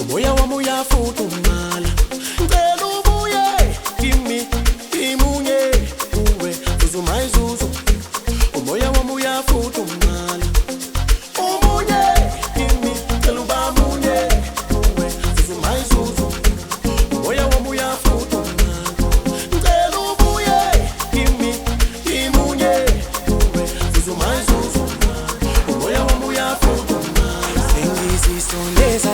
Moya wami uyafudumala, ngicela ubuye kimi imunye uwe uzuma izuzu. Umoya wami uyafudumala, umunye kimi ngicela uba munye uwe uzuma izuzu. Umoya wami uyafudumala, ngicela ubuye kimi imunye uwe uzuma izuzu. Umoya wami uyafudumala, sengizisondeza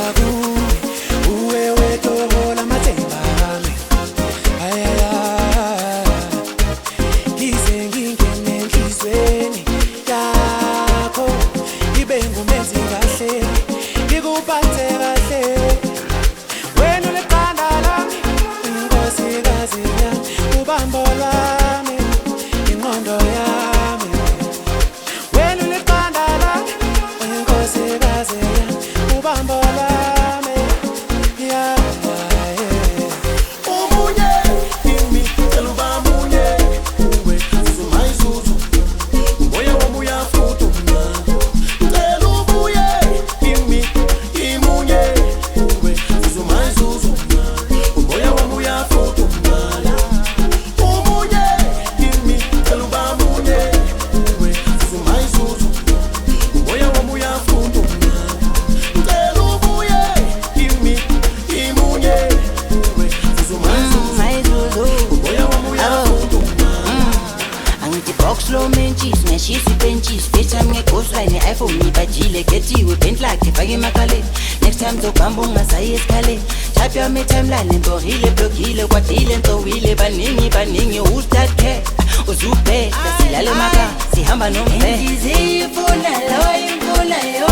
slow menchis, nashisi benchis, FaceTime ngeghostline, iPhone ibajile, getiwe, bentlakhe, fake emakhaleni. Next time zogambunga sayi esikhale. Type yami timeline, ntohile, blokile, kwadile, ntowile, baningi, who's that cat? Uzubhe, silale maka, sihamba nombe. Inhliziyo ifuna yo.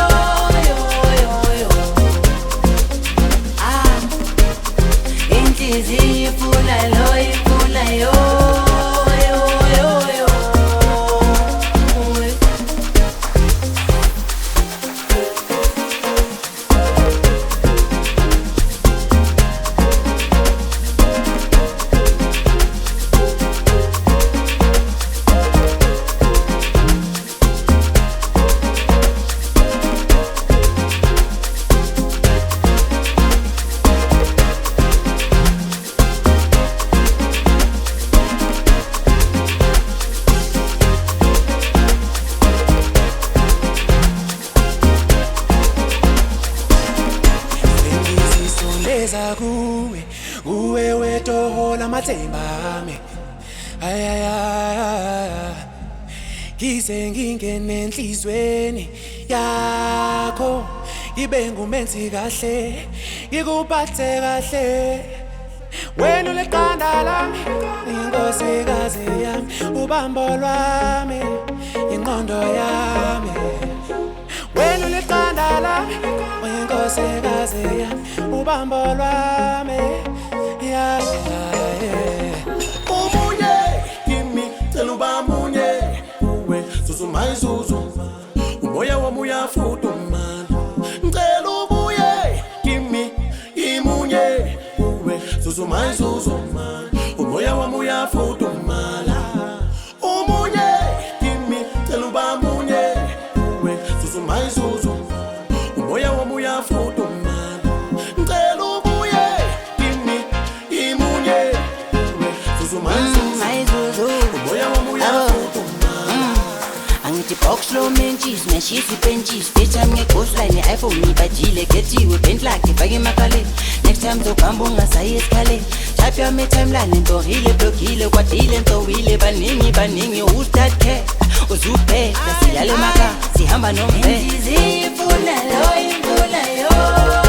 Inhliziyo ifuna yo. Kuwe wetohola mathemba ami Ngize ngingene enhlizweni yakho Ngibe ngumenzi kahle ngikuphathe kahle Wena uleqanda lami inkosikazi yami ubambo lwami ingqondo yami Wena uleqanda lami inkosikazi yami ubambo lwami Umunye kimi ngicela uba munye uwe zuzuma izuzu Umoya wami uyafudumala ngicela ubuye kimi imunye uwe zuzuma izuzu Umoya wami uyafudumala Umunye kimi ngicela uba munye uwe zuzuma izuzu Umoya wami uyafudumala Box slow menchis, nashisi benchis, FaceTime ngeghostline, iPhone ibajile, getiwe, bentlakhe, fake emakhaleni. Next time zogambunga sayi esikhale. Type yami timeline, ntohile, blokile, kwadile, ntowile, baningi, who's that cat? Uzubhe, silale maka, sihamba nombe. Inhliziyo ifuna yo.